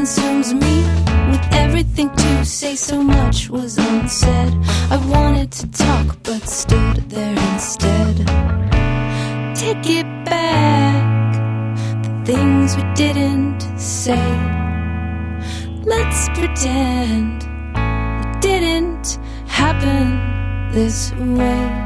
consumes me with everything to say. So much was unsaid. I wanted to talk but stood there instead. Take it back, the things we didn't say. Let's pretend it didn't happen this way.